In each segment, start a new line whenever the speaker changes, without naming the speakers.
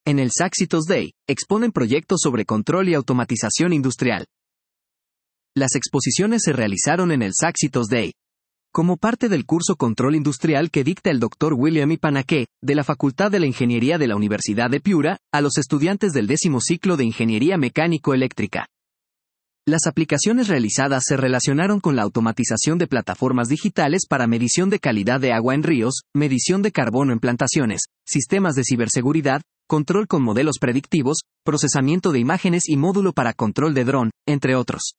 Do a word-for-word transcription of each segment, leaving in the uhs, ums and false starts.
En el Saxitos Day, exponen proyectos sobre control y automatización industrial. Las exposiciones se realizaron en el Saxitos Day, como parte del curso Control Industrial que dicta el doctor William Ipanake, de la Facultad de la Ingeniería de la Universidad de Piura, a los estudiantes del décimo ciclo de Ingeniería Mecánico-Eléctrica. Las aplicaciones realizadas se relacionaron con la automatización de plataformas digitales para medición de calidad de agua en ríos, medición de carbono en plantaciones, sistemas de ciberseguridad, control con modelos predictivos, procesamiento de imágenes y módulo para control de dron, entre otros.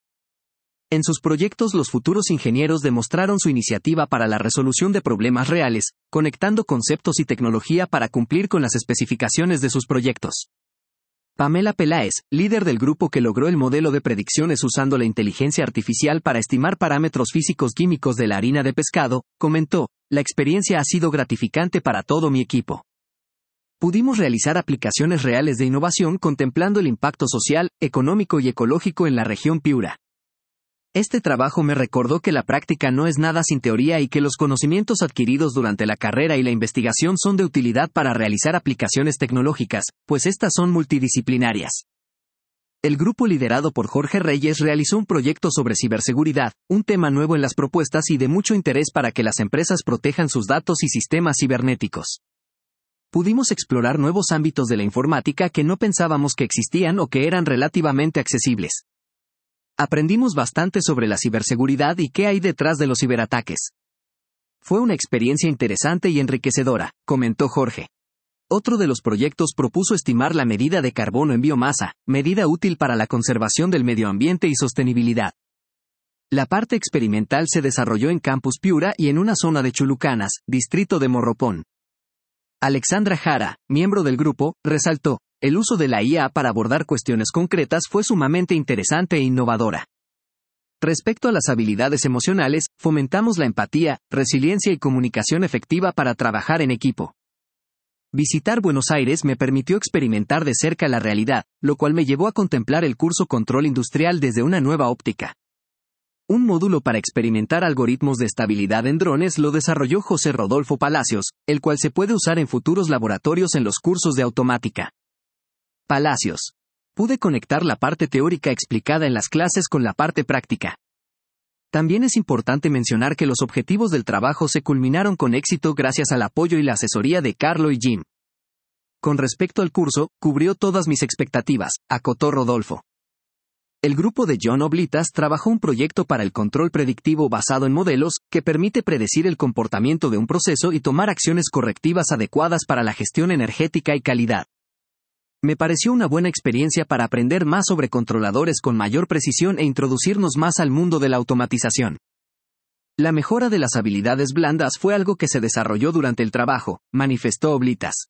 En sus proyectos los futuros ingenieros demostraron su iniciativa para la resolución de problemas reales, conectando conceptos y tecnología para cumplir con las especificaciones de sus proyectos. Pamela Peláez, líder del grupo que logró el modelo de predicciones usando la inteligencia artificial para estimar parámetros físicos-químicos de la harina de pescado, comentó: "La experiencia ha sido gratificante para todo mi equipo. Pudimos realizar aplicaciones reales de innovación contemplando el impacto social, económico y ecológico en la región Piura. Este trabajo me recordó que la práctica no es nada sin teoría y que los conocimientos adquiridos durante la carrera y la investigación son de utilidad para realizar aplicaciones tecnológicas, pues estas son multidisciplinarias". El grupo liderado por Jorge Reyes realizó un proyecto sobre ciberseguridad, un tema nuevo en las propuestas y de mucho interés para que las empresas protejan sus datos y sistemas cibernéticos. Pudimos explorar nuevos ámbitos de la informática que no pensábamos que existían o que eran relativamente accesibles. Aprendimos bastante sobre la ciberseguridad y qué hay detrás de los ciberataques. Fue una experiencia interesante y enriquecedora, comentó Jorge. Otro de los proyectos propuso estimar la medida de carbono en biomasa, medida útil para la conservación del medio ambiente y sostenibilidad. La parte experimental se desarrolló en Campus Piura y en una zona de Chulucanas, distrito de Morropón. Alexandra Jara, miembro del grupo, resaltó: "El uso de la I A para abordar cuestiones concretas fue sumamente interesante e innovadora. Respecto a las habilidades emocionales, fomentamos la empatía, resiliencia y comunicación efectiva para trabajar en equipo. Visitar Buenos Aires me permitió experimentar de cerca la realidad, lo cual me llevó a contemplar el curso Control Industrial desde una nueva óptica. Un módulo para experimentar algoritmos de estabilidad en drones lo desarrolló José Rodolfo Palacios, el cual se puede usar en futuros laboratorios en los cursos de automática". Palacios. Pude conectar la parte teórica explicada en las clases con la parte práctica. También es importante mencionar que los objetivos del trabajo se culminaron con éxito gracias al apoyo y la asesoría de Carlo y Jim. Con respecto al curso, cubrió todas mis expectativas, acotó Rodolfo. El grupo de John Oblitas trabajó un proyecto para el control predictivo basado en modelos, que permite predecir el comportamiento de un proceso y tomar acciones correctivas adecuadas para la gestión energética y calidad. Me pareció una buena experiencia para aprender más sobre controladores con mayor precisión e introducirnos más al mundo de la automatización. La mejora de las habilidades blandas fue algo que se desarrolló durante el trabajo, manifestó Oblitas.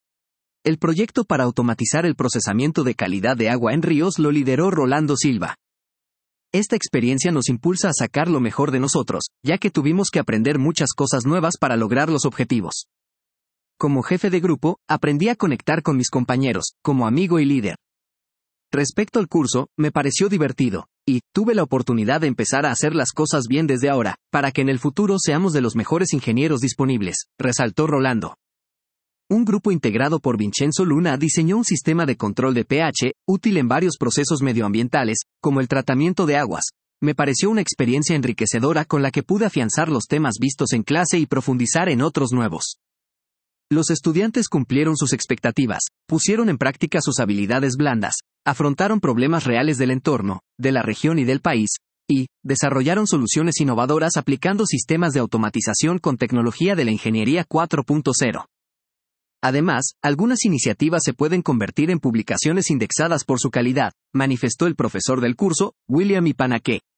El proyecto para automatizar el procesamiento de calidad de agua en ríos lo lideró Rolando Silva. Esta experiencia nos impulsa a sacar lo mejor de nosotros, ya que tuvimos que aprender muchas cosas nuevas para lograr los objetivos. Como jefe de grupo, aprendí a conectar con mis compañeros, como amigo y líder. Respecto al curso, me pareció divertido, y tuve la oportunidad de empezar a hacer las cosas bien desde ahora, para que en el futuro seamos de los mejores ingenieros disponibles, resaltó Rolando. Un grupo integrado por Vincenzo Luna diseñó un sistema de control de pH, útil en varios procesos medioambientales, como el tratamiento de aguas. Me pareció una experiencia enriquecedora con la que pude afianzar los temas vistos en clase y profundizar en otros nuevos. Los estudiantes cumplieron sus expectativas, pusieron en práctica sus habilidades blandas, afrontaron problemas reales del entorno, de la región y del país, y desarrollaron soluciones innovadoras aplicando sistemas de automatización con tecnología de la ingeniería cuatro punto cero. Además, algunas iniciativas se pueden convertir en publicaciones indexadas por su calidad, manifestó el profesor del curso, William Ipanake.